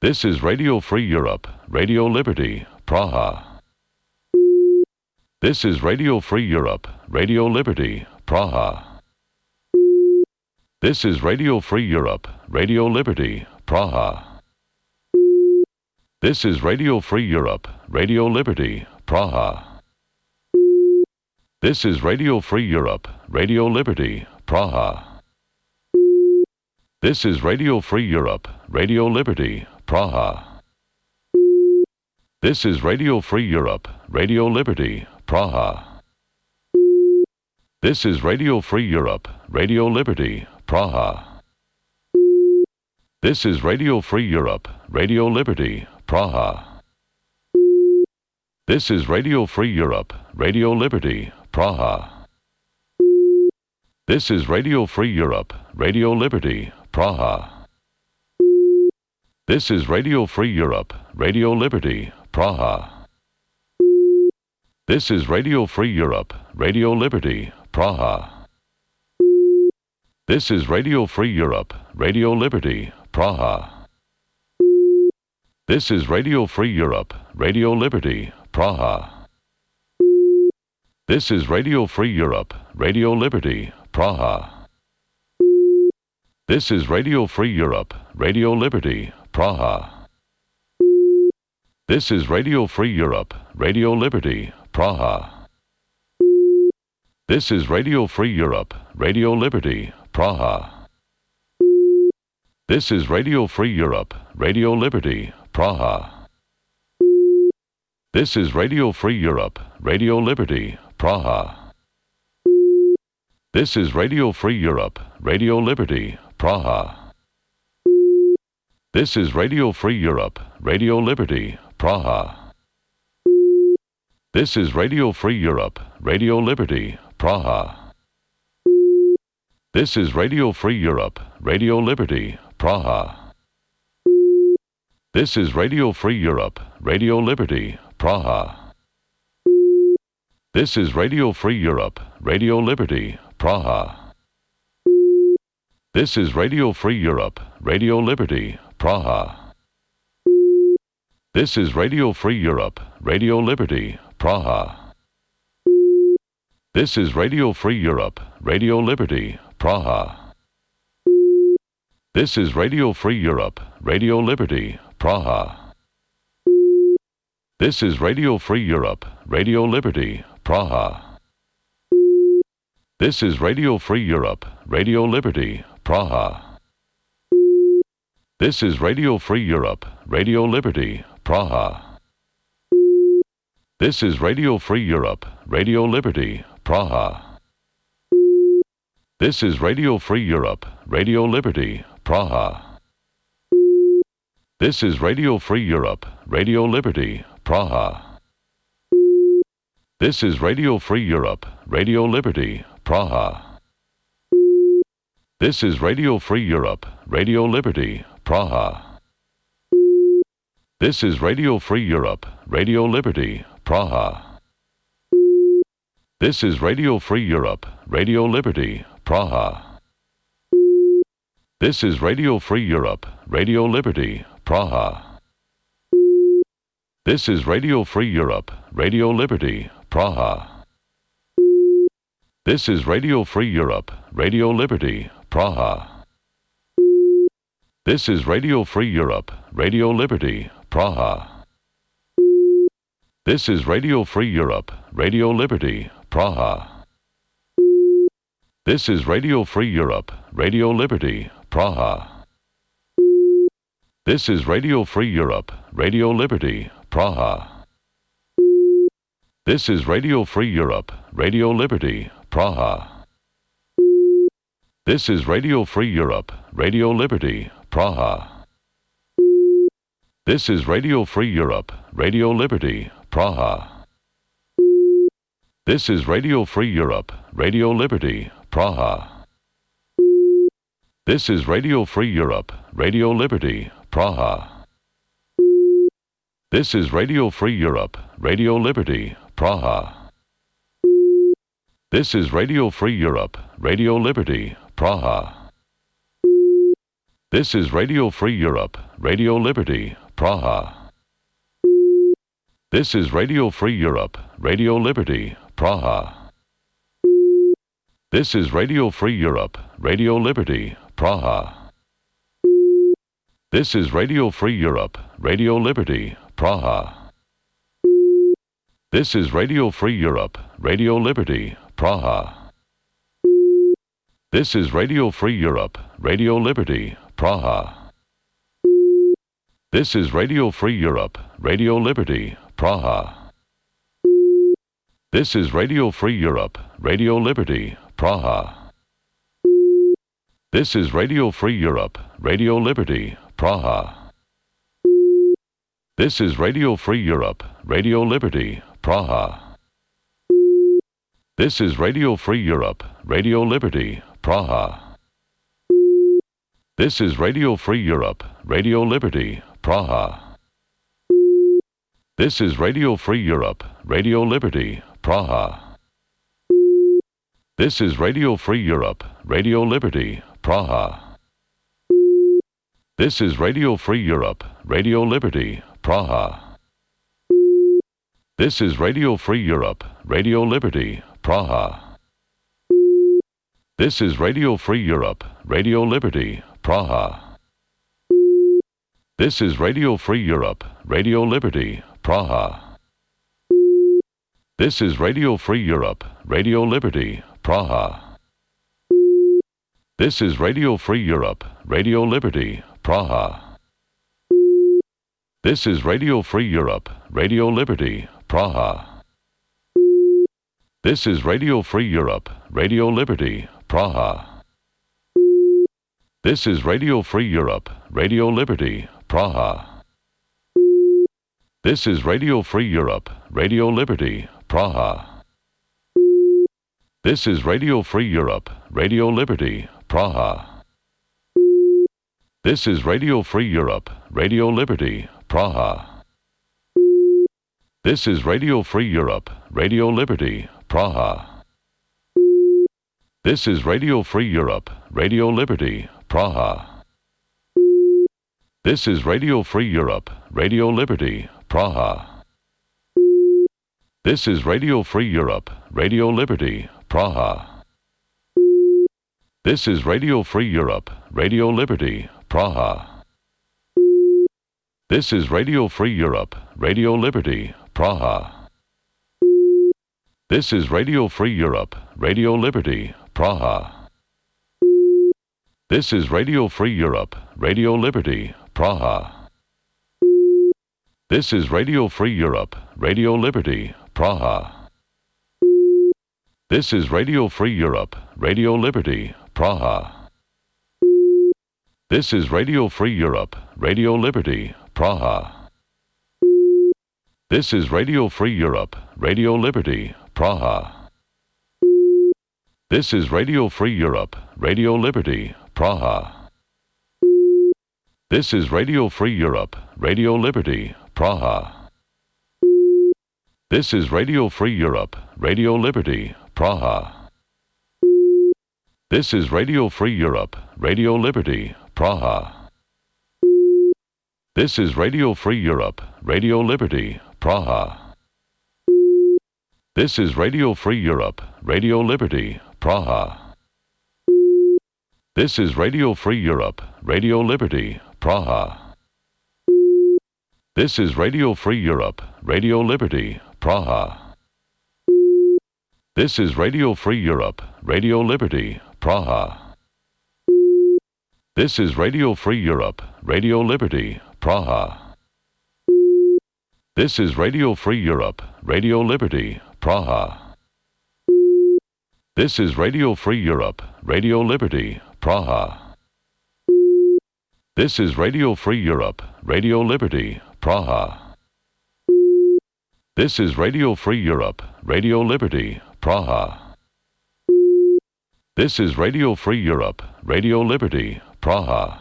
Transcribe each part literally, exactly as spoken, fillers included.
This is Radio Free Europe, Radio Liberty, Praha. This is Radio Free Europe, Radio Liberty, Praha. This is Radio Free Europe, Radio Liberty, Praha. This is Radio Free Europe, Radio Liberty, Praha. This is Radio Free Europe, Radio Liberty, Praha. This is Radio Free Europe, Radio Liberty, Praha. This is Radio Free Europe, Radio Liberty, Praha. This is Radio Free Europe, Radio Liberty, Praha. This is Radio Free Europe, Radio Liberty, Praha. This is Radio Free Europe, Radio Liberty, Praha. This is Radio Free Europe, Radio Liberty, Praha. This is Radio Free Europe, Radio Liberty, Praha. This is Radio Free Europe, Radio Liberty, Praha. This is Radio Free Europe, Radio Liberty, Praha. This is Radio Free Europe, Radio Liberty, Praha. This is Radio Free Europe, Radio Liberty, Praha. This is Radio Free Europe, Radio Liberty, Praha. This is Radio Free Europe, Radio Liberty, Praha. This is Radio Free Europe, Radio Liberty, Praha. This is Radio Free Europe, Radio Liberty, Praha. This is Radio Free Europe, Radio Liberty, Praha. This is Radio Free Europe, Radio Liberty, Praha. This is Radio Free Europe, Radio Liberty, Praha. This is Radio Free Europe, Radio Liberty, Praha. This is Radio Free Europe, Radio Liberty, Praha. This is Radio Free Europe, Radio Liberty, Praha. This is Radio Free Europe, Radio Liberty, Praha. This is Radio Free Europe, Radio Liberty, Praha. This is Radio Free Europe, Radio Liberty, Praha. This is Radio Free Europe, Radio Liberty, Praha. This is Radio Free Europe, Radio Liberty, Praha. This is Radio Free Europe, Radio Liberty, Praha. This is Radio Free Europe, Radio Liberty, Praha. This is Radio Free Europe, Radio Liberty, Praha. This is Radio Free Europe, Radio Liberty, Praha. This is Radio Free Europe, Radio Liberty, Praha. This is Radio Free Europe, Radio Liberty, Praha. This is Radio Free Europe, Radio Liberty, Praha. This is Radio Free Europe, Radio Liberty, Praha. This is Radio Free Europe, Radio Liberty, Praha. This is Radio Free Europe, Radio Liberty, Praha. This is Radio Free Europe, Radio Liberty, Praha. This is Radio Free Europe, Radio Liberty, Praha. This is Radio Free Europe, Radio Liberty, Praha. This is Radio Free Europe, Radio Liberty, Praha. This is Radio Free Europe, Radio Liberty, Praha. This is Radio Free Europe, Radio Liberty, Praha. This is Radio Free Europe, Radio Liberty, Praha. This is Radio Free Europe, Radio Liberty, Praha. This is Radio Free Europe, Radio Liberty, Praha. This is Radio Free Europe, Radio Liberty, Praha. This is Radio Free Europe, Radio Liberty, Praha. This is Radio Free Europe, Radio Liberty, Praha. This is Radio Free Europe, Radio Liberty, Praha. This is Radio Free Europe, Radio Liberty, Praha. This is Radio Free Europe, Radio Liberty, Praha. This is Radio Free Europe, Radio Liberty, Praha. This is Radio Free Europe, Radio Liberty, Praha. This is Radio Free Europe, Radio Liberty, Praha. This is Radio Free Europe, Radio Liberty, Praha. This is Radio Free Europe, Radio Liberty, Praha. This is Radio Free Europe, Radio Liberty, Praha. This is Radio Free Europe, Radio Liberty, Praha. This is Radio Free Europe, Radio Liberty, Praha. This is Radio Free Europe, Radio Liberty, Praha. This is Radio Free Europe, Radio Liberty, Praha. This is Radio Free Europe, Radio Liberty, Praha. This is Radio Free Europe, Radio Liberty, Praha. This is Radio Free Europe, Radio Liberty, Praha. This is Radio Free Europe, Radio Liberty, Praha. This is Radio Free Europe, Radio Liberty, Praha. This is Radio Free Europe, Radio Liberty, Praha. This is Radio Free Europe, Radio Liberty, Praha. This is Radio Free Europe, Radio Liberty, Praha. This is Radio Free Europe, Radio Liberty, Praha. This is Radio Free Europe, Radio Liberty, Praha. This is Radio Free Europe, Radio Liberty, Praha. This is Radio Free Europe, Radio Liberty, Praha. This is Radio Free Europe, Radio Liberty, Praha. This is Radio Free Europe, Radio Liberty, Praha. This is Radio Free Europe, Radio Liberty, Praha. This is Radio Free Europe, Radio Liberty, Praha. This is Radio Free Europe, Radio Liberty, Praha. This is Radio Free Europe, Radio Liberty, Praha. This is Radio Free Europe, Radio Liberty, Praha. This is Radio Free Europe, Radio Liberty, Praha. This is Radio Free Europe, Radio Liberty, Praha. This is Radio Free Europe, Radio Liberty, Praha. This is Radio Free Europe, Radio Liberty, Praha. This is Radio Free Europe, Radio Liberty, Praha. This is Radio Free Europe, Radio Liberty, Praha. This is Radio Free Europe, Radio Liberty, Praha. This is Radio Free Europe, Radio Liberty, Praha. This is Radio Free Europe, Radio Liberty, Praha. This is Radio Free Europe, Radio Liberty, Praha. This is Radio Free Europe, Radio Liberty, Praha. This is Radio Free Europe, Radio Liberty, Praha. This is Radio Free Europe, Radio Liberty, Praha. This is Radio Free Europe, Radio Liberty, Praha. This is Radio Free Europe, Radio Liberty, Praha. This is Radio Free Europe, Radio Liberty, Praha. This is Radio Free Europe, Radio Liberty, Praha. This is Radio Free Europe, Radio Liberty, Praha. This is Radio Free Europe, Radio Liberty, Praha. This is Radio Free Europe, Radio Liberty, Praha. This is Radio Free Europe, Radio Liberty, Praha. This is Radio Free Europe, Radio Liberty, Praha. This is Radio Free Europe, Radio Liberty, Praha.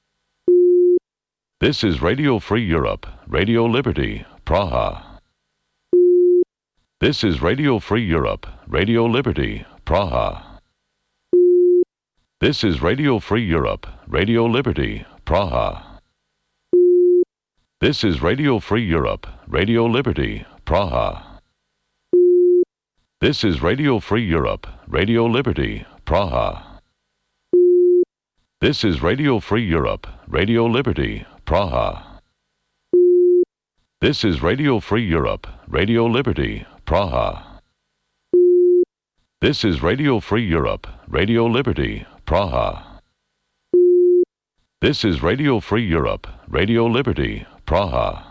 This is Radio Free Europe, Radio Liberty, Praha. This is Radio Free Europe, Radio Liberty, Praha. This is Radio Free Europe, Radio Liberty, Praha. This is Radio Free Europe, Radio Liberty, Praha. This is Radio Free Europe, Radio Liberty, Praha. This is Radio Free Europe, Radio Liberty, Praha. This is Radio Free Europe, Radio Liberty, Praha. This is Radio Free Europe, Radio Liberty, Praha. This is Radio Free Europe, Radio Liberty, Praha.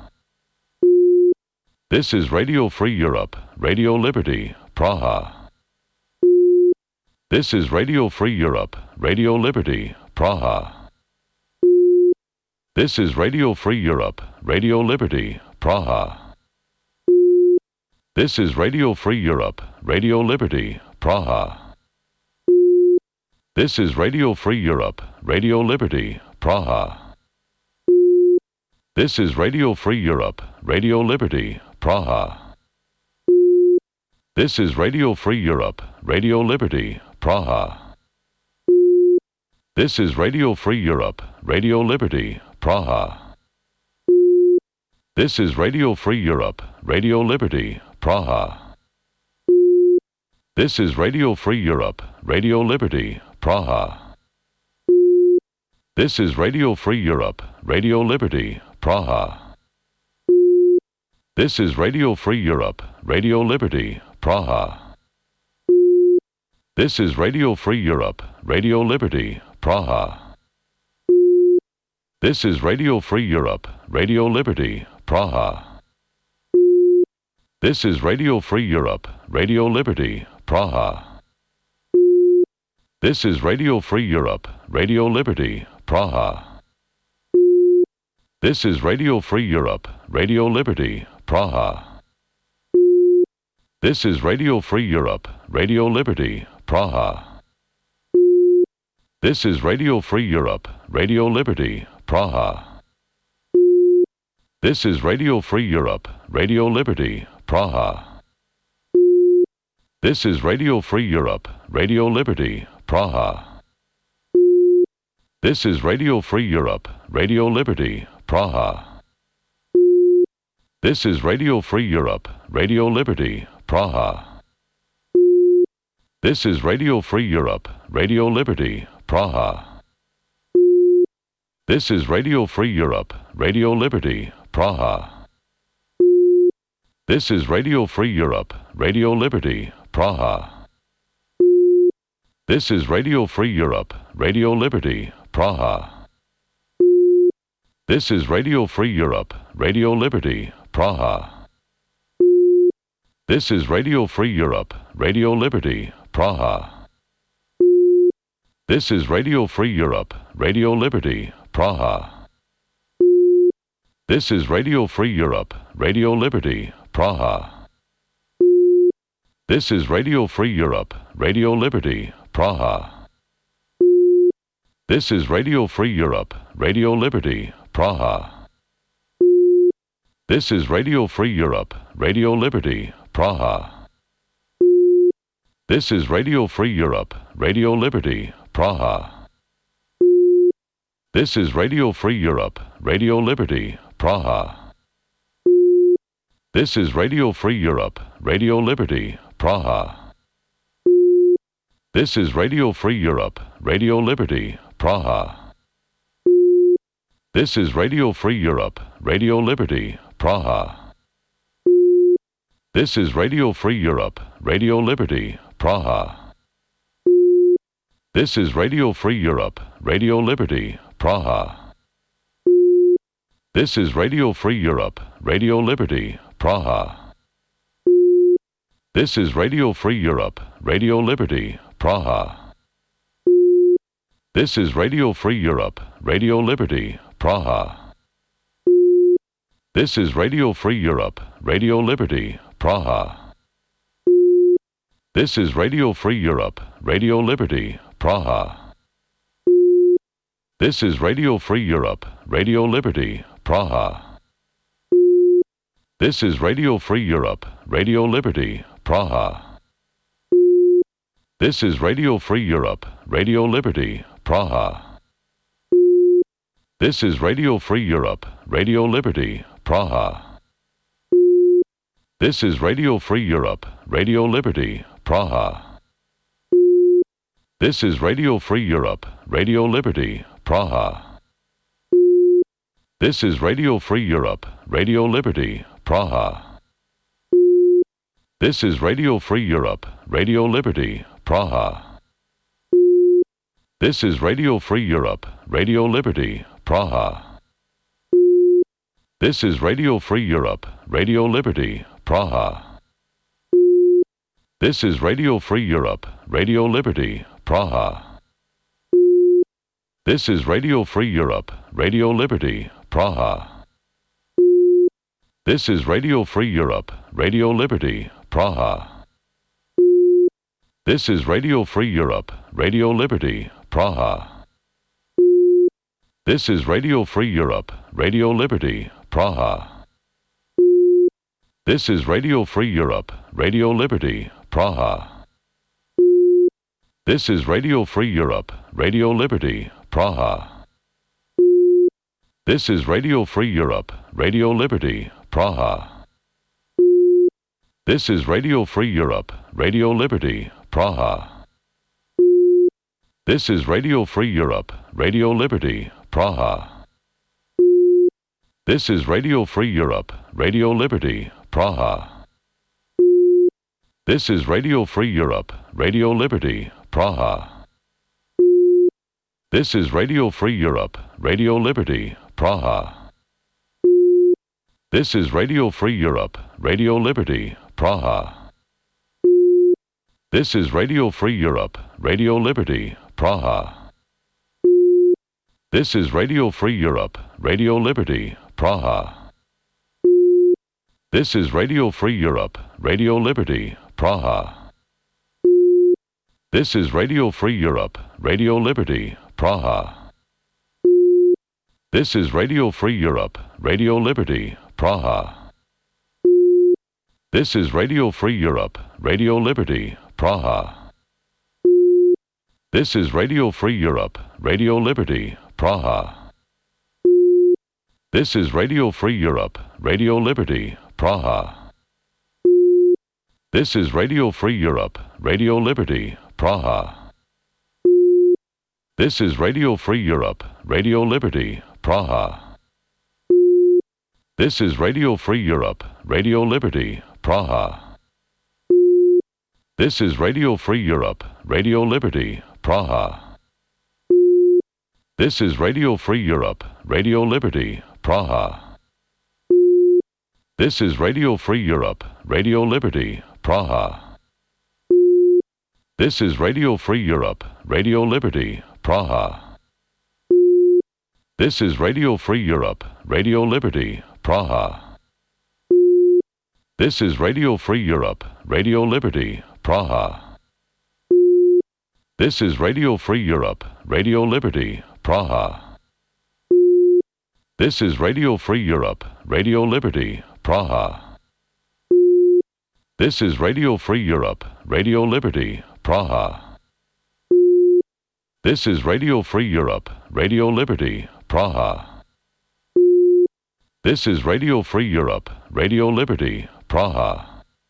This is Radio Free Europe, Radio Liberty, Praha. This is Radio Free Europe, Radio Liberty, Praha. This is Radio Free Europe, Radio Liberty, Praha. This is Radio Free Europe, Radio Liberty, Praha. This is Radio Free Europe, Radio Liberty, Praha. This is Radio Free Europe, Radio Liberty, Praha. This is Radio Free Europe, Radio Liberty, Praha. This is Radio Free Europe, Radio Liberty, Praha. This is Radio Free Europe, Radio Liberty, Praha. This is Radio Free Europe, Radio Liberty, Praha. This is Radio Free Europe, Radio Liberty, Praha. This is Radio Free Europe, Radio Liberty, Praha. This is Radio Free Europe, Radio Liberty, Praha. This is Radio Free Europe, Radio Liberty, Praha. This is Radio Free Europe, Radio Liberty, Praha. This is Radio Free Europe, Radio Liberty, Praha. This is Radio Free Europe, Radio Liberty, Praha. This is Radio Free Europe, Radio Liberty, Praha. This is Radio Free Europe, Radio Liberty, Praha. This is Radio Free Europe, Radio Liberty, Praha. This is Radio Free Europe, Radio Liberty, Praha. This is Radio Free Europe, Radio Liberty, Praha. This is Radio Free Europe, Radio Liberty, Praha. This is Radio Free Europe, Radio Liberty, Praha. This is Radio Free Europe, Radio Liberty, Praha. This is Radio Free Europe, Radio Liberty, Praha. This is Radio Free Europe, Radio Liberty, Praha. This is Radio Free Europe, Radio Liberty, Praha. This is Radio Free Europe, Radio Liberty, Praha. This is Radio Free Europe, Radio Liberty, Praha. This is Radio Free Europe, Radio Liberty, Praha. This is Radio Free Europe, Radio Liberty, Praha. This is Radio Free Europe, Radio Liberty, Praha. This is Radio Free Europe, Radio Liberty, Praha. This is Radio Free Europe, Radio Liberty, Praha. This is Radio Free Europe, Radio Liberty, Praha. This is Radio Free Europe, Radio Liberty, Praha. This is Radio Free Europe, Radio Liberty, Praha. This is Radio Free Europe, Radio Liberty, Praha. This is Radio Free Europe, Radio Liberty, Praha. This is Radio Free Europe, Radio Liberty, Praha. This is Radio Free Europe, Radio Liberty, Praha. This is Radio Free Europe, Radio Liberty, Praha. This is Radio Free Europe, Radio Liberty, Praha. This is Radio Free Europe, Radio Liberty, Praha. This is Radio Free Europe, Radio Liberty, Praha. This is Radio Free Europe, Radio Liberty, Praha. This is Radio Free Europe, Radio Liberty, Praha. This is Radio Free Europe, Radio Liberty, Praha. This is Radio Free Europe, Radio Liberty, Praha. This is Radio Free Europe, Radio Liberty, Praha. This is Radio Free Europe, Radio Liberty, Praha. This is Radio Free Europe, Radio Liberty, Praha. This is Radio Free Europe, Radio Liberty, Praha. This is Radio Free Europe, Radio Liberty, Praha. This is Radio Free Europe, Radio Liberty, Praha. This is Radio Free Europe, Radio Liberty, Praha. This is Radio Free Europe, Radio Liberty, Praha. This is Radio Free Europe, Radio Liberty, Praha. This is Radio Free Europe, Radio Liberty, Praha. This is Radio Free Europe, Radio Liberty, Praha. This is Radio Free Europe, Radio Liberty, Praha. This is Radio Free Europe, Radio Liberty, Praha. This is Radio Free Europe, Radio Liberty, Praha. This is Radio Free Europe, Radio Liberty, Praha. This is Radio Free Europe, Radio Liberty, Praha. This is Radio Free Europe, Radio Liberty, Praha. This is Radio Free Europe, Radio Liberty, Praha. This is Radio Free Europe, Radio Liberty, Praha. This is Radio Free Europe, Radio Liberty, Praha. This is Radio Free Europe, Radio Liberty, Praha. This is Radio Free Europe, Radio Liberty, Praha. This is Radio Free Europe, Radio Liberty, Praha. This is Radio Free Europe, Radio Liberty, Praha. This is Radio Free Europe, Radio Liberty, Praha. This is Radio Free Europe, Radio Liberty, Praha. This is Radio Free Europe, Radio Liberty, Praha. This is Radio Free Europe, Radio Liberty, Praha. This is Radio Free Europe, Radio Liberty, Praha. This is Radio Free Europe, Radio Liberty, Praha. This is Radio Free Europe, Radio Liberty, Praha. This is Radio Free Europe, Radio Liberty, Praha. This is Radio Free Europe, Radio Liberty, Praha. This is Radio Free Europe, Radio Liberty, Praha. This is Radio Free Europe, Radio Liberty, Praha. This is Radio Free Europe, Radio Liberty, Praha. This is Radio Free Europe, Radio Liberty, Praha. This is Radio Free Europe, Radio Liberty, Praha. This is Radio Free Europe, Radio Liberty, Praha. This is Radio Free Europe, Radio Liberty, Praha. This is Radio Free Europe, Radio Liberty, Praha. This is Radio Free Europe, Radio Liberty, Praha.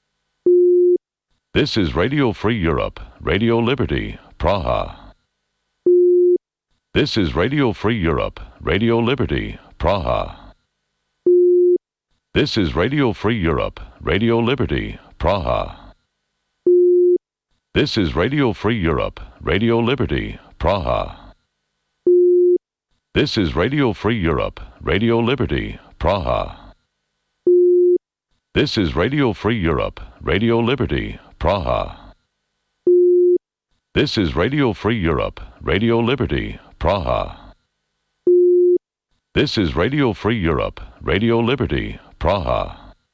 This is Radio Free Europe, Radio Liberty, Praha. This is Radio Free Europe, Radio Liberty, Praha. This is Radio Free Europe, Radio Liberty, Praha. This is Radio Free Europe, Radio Liberty, Praha. This is Radio Free Europe, Radio Liberty, Praha. This is Radio Free Europe, Radio Liberty, Praha. This is Radio Free Europe, Radio Liberty, Praha. This is Radio Free Europe, Radio Liberty, Praha.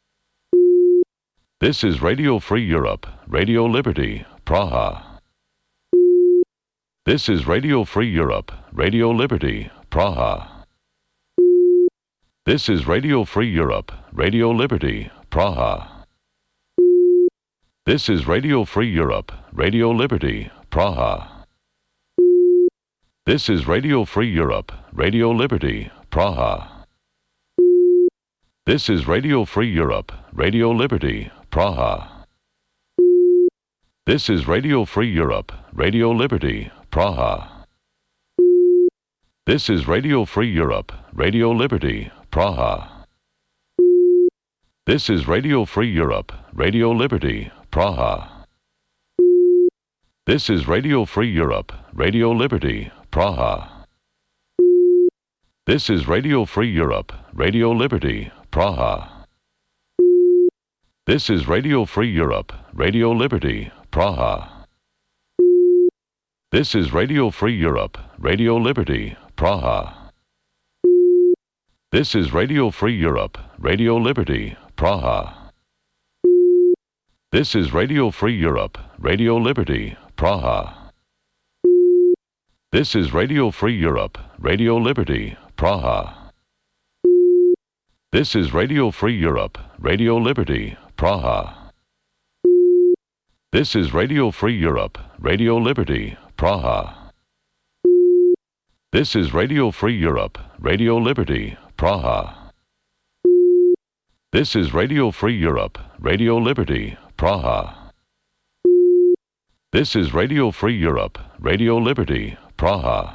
This is Radio Free Europe, Radio Liberty, Praha. This is Radio Free Europe, Radio Liberty, Praha. This is Radio Free Europe, Radio Liberty, Praha. This is Radio Free Europe, Radio Liberty, Praha. This is Radio Free Europe, Radio Liberty, Praha. This is Radio Free Europe, Radio Liberty, Praha. This is Radio Free Europe, Radio Liberty, Praha. This is Radio Free Europe, Radio Liberty, Praha. This is Radio Free Europe, Radio Liberty, Praha. This is Radio Free Europe, Radio Liberty, Praha. This is Radio Free Europe, Radio Liberty, Praha. This is Radio Free Europe, Radio Liberty, Praha. This is Radio Free Europe, Radio Liberty, Praha. This is Radio Free Europe, Radio Liberty, Praha. This is Radio Free Europe, Radio Liberty, Praha. This is Radio Free Europe, Radio Liberty, Praha. This is Radio Free Europe, Radio Liberty, Praha. This is Radio Free Europe, Radio Liberty, Praha. This is Radio Free Europe, Radio Liberty, Praha. This is Radio Free Europe, Radio Liberty, Praha. This is Radio Free Europe, Radio Liberty, Praha.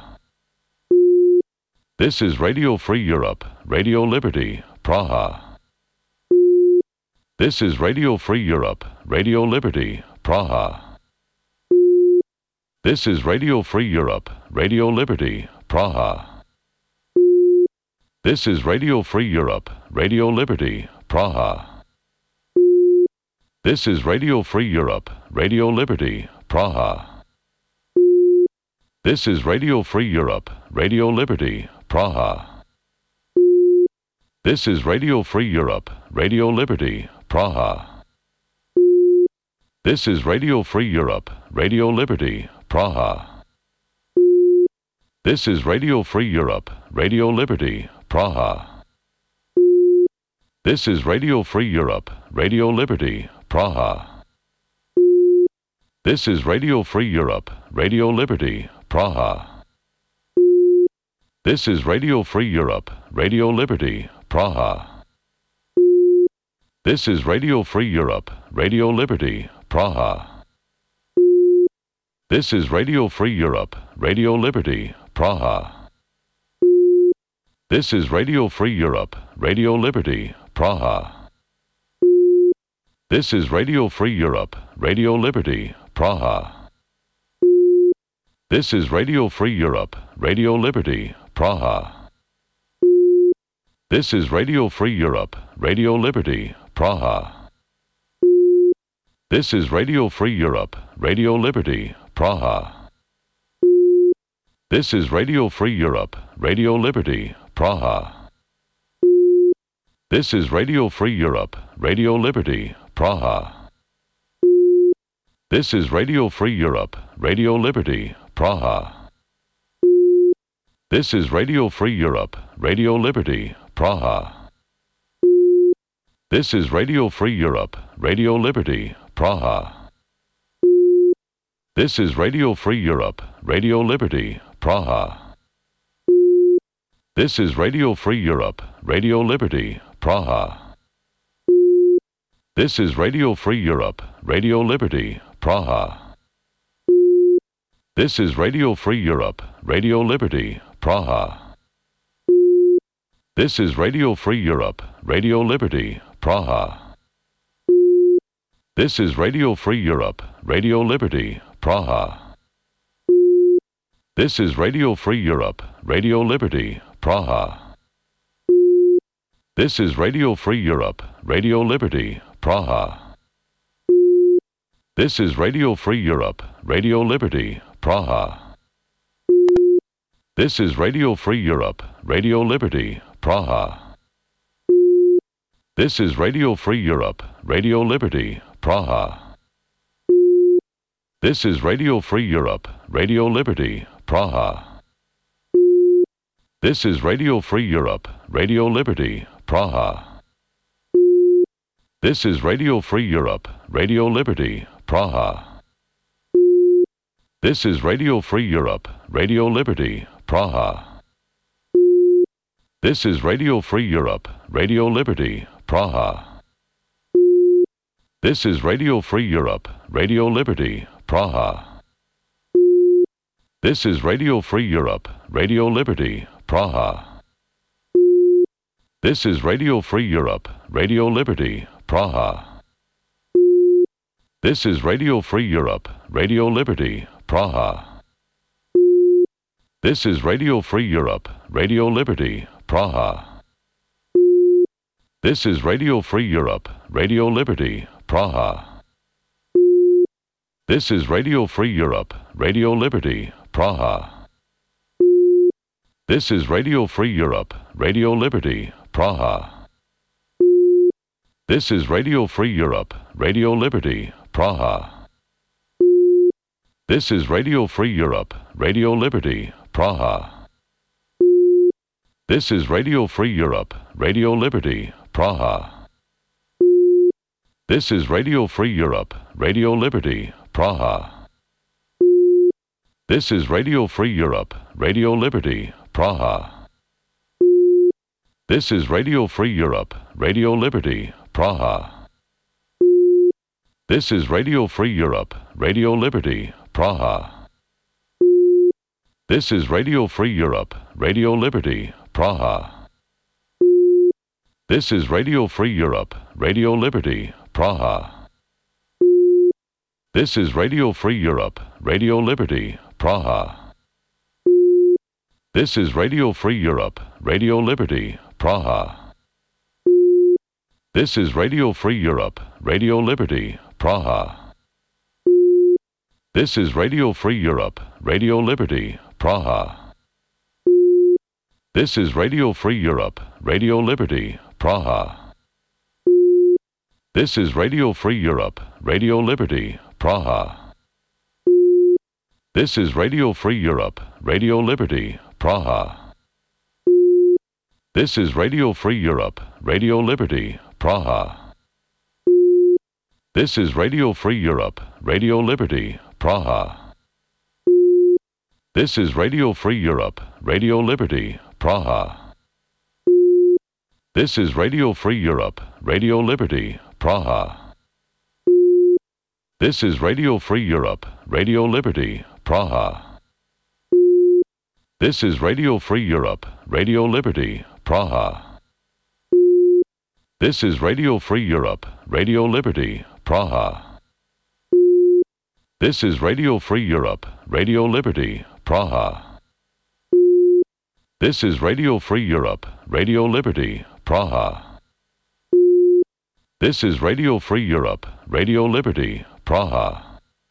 This is Radio Free Europe, Radio Liberty, Praha. This is Radio Free Europe, Radio Liberty, Praha. This is Radio Free Europe, Radio Liberty, Praha. This is Radio Free Europe, Radio Liberty, Praha. This is Radio Free Europe, Radio Liberty, Praha. This is Radio Free Europe, Radio Liberty, Praha. This is Radio Free Europe, Radio Liberty, Praha. This is Radio Free Europe, Radio Liberty, Praha. This is Radio Free Europe, Radio Liberty, Praha. This is Radio Free Europe, Radio Liberty, Praha. This is Radio Free Europe, Radio Liberty, Praha. This is Radio Free Europe, Radio Liberty, Praha. This is Radio Free Europe, Radio Liberty, Praha. This is Radio Free Europe, Radio Liberty, Praha. This is Radio Free Europe, Radio Liberty, Praha. This is Radio Free Europe, Radio Liberty, Praha. This is Radio Free Europe, Radio Liberty, Praha. This is Radio Free Europe, Radio Liberty, Praha. This is Radio Free Europe, Radio Liberty, Praha. This is Radio Free Europe, Radio Liberty, Praha. This is Radio Free Europe, Radio Liberty, Praha. This is Radio Free Europe, Radio Liberty, Praha. This is Radio Free Europe, Radio Liberty, Praha. This is Radio Free Europe, Radio Liberty, Praha. This is Radio Free Europe, Radio Liberty, Praha. This is Radio Free Europe, Radio Liberty, Praha. This is Radio Free Europe, Radio Liberty, Praha. This is Radio Free Europe, Radio Liberty, Praha. This is Radio Free Europe, Radio Liberty, Praha. This is Radio Free Europe, Radio Liberty, Praha. This is Radio Free Europe, Radio Liberty, Praha. This is Radio Free Europe, Radio Liberty, Praha. This is Radio Free Europe, Radio Liberty, Praha. This is Radio Free Europe, Radio Liberty, Praha. This is Radio Free Europe, Radio Liberty, Praha. This is Radio Free Europe, Radio Liberty, Praha. This is Radio Free Europe, Radio Liberty, Praha. This is Radio Free Europe, Radio Liberty, Praha. This is Radio Free Europe, Radio Liberty, Praha. This is Radio Free Europe, Radio Liberty, Praha. This is Radio Free Europe, Radio Liberty, Praha. This is Radio Free Europe, Radio Liberty, Praha. This is Radio Free Europe, Radio Liberty, Praha. This is Radio Free Europe, Radio Liberty, Praha. This is Radio Free Europe, Radio Liberty, Praha. This is Radio Free Europe, Radio Liberty, Praha. This is Radio Free Europe, Radio Liberty, Praha. This is Radio Free Europe, Radio Liberty, Praha. This is Radio Free Europe, Radio Liberty, Praha. This is Radio Free Europe, Radio Liberty, Praha. This is Radio Free Europe, Radio Liberty, Praha. This is Radio Free Europe, Radio Liberty, Praha. This is Radio Free Europe, Radio Liberty, Praha. This is Radio Free Europe, Radio Liberty, Praha. This is Radio Free Europe, Radio Liberty, Praha. This is Radio Free Europe, Radio Liberty, Praha. This is Radio Free Europe, Radio Liberty, Praha. This is Radio Free Europe, Radio Liberty, Praha. This is Radio Free Europe, Radio Liberty, Praha. This is Radio Free Europe, Radio Liberty, Praha. This is Radio Free Europe, Radio Liberty, Praha. This is Radio Free Europe, Radio Liberty, Praha. This is Radio Free Europe, Radio Liberty, Praha. This is Radio Free Europe, Radio Liberty, Praha. This is Radio Free Europe, Radio Liberty, Praha. This is Radio Free Europe, Radio Liberty, Praha. This is Radio Free Europe, Radio Liberty, Praha. This is Radio Free Europe, Radio Liberty, Praha. This is Radio Free Europe, Radio Liberty, Praha. This is Radio Free Europe, Radio Liberty, Praha. This is Radio Free Europe, Radio Liberty, Praha. This is Radio Free Europe, Radio Liberty, Praha. This is Radio Free Europe, Radio Liberty, Praha. This is Radio Free Europe, Radio Liberty, Praha.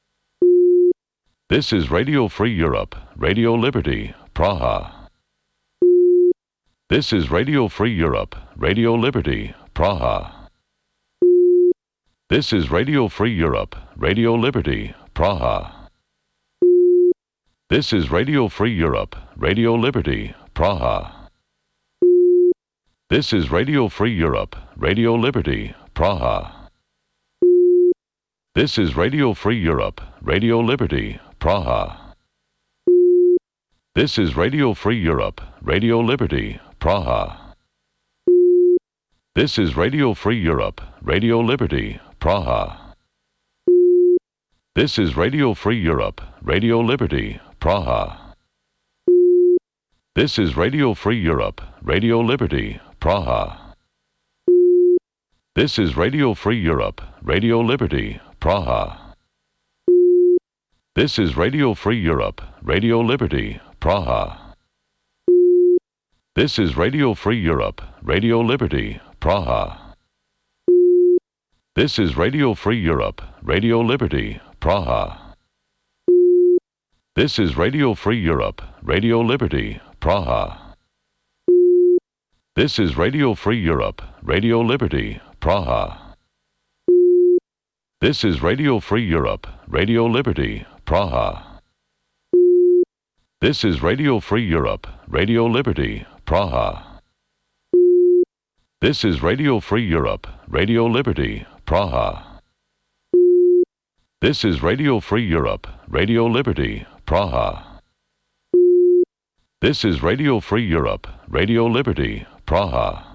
This is Radio Free Europe, Radio Liberty, Praha. This is Radio Free Europe, Radio Liberty, Praha. This is Radio Free Europe, Radio Liberty, Praha. This is Radio Free Europe, Radio Liberty, Praha. This is Radio Free Europe, Radio Liberty, Praha. This is Radio Free Europe, Radio Liberty, Praha. This is Radio Free Europe, Radio Liberty, Praha. This is Radio Free Europe, Radio Liberty, Praha. This is Radio Free Europe, Radio Liberty, Praha. This is Radio Free Europe, Radio Liberty, Praha. This is Radio Free Europe, Radio Liberty, Praha. This is Radio Free Europe, Radio Liberty, Praha. This is Radio Free Europe, Radio Liberty, Praha. This is Radio Free Europe, Radio Liberty, Praha. This is Radio Free Europe, Radio Liberty, Praha. This is Radio Free Europe, Radio Liberty, Praha. This is Radio Free Europe, Radio Liberty, Praha. This is Radio Free Europe, Radio Liberty, Praha. This is Radio Free Europe, Radio Liberty, Praha. This is Radio Free Europe, Radio Liberty, Praha. This is Radio Free Europe, Radio Liberty, Praha.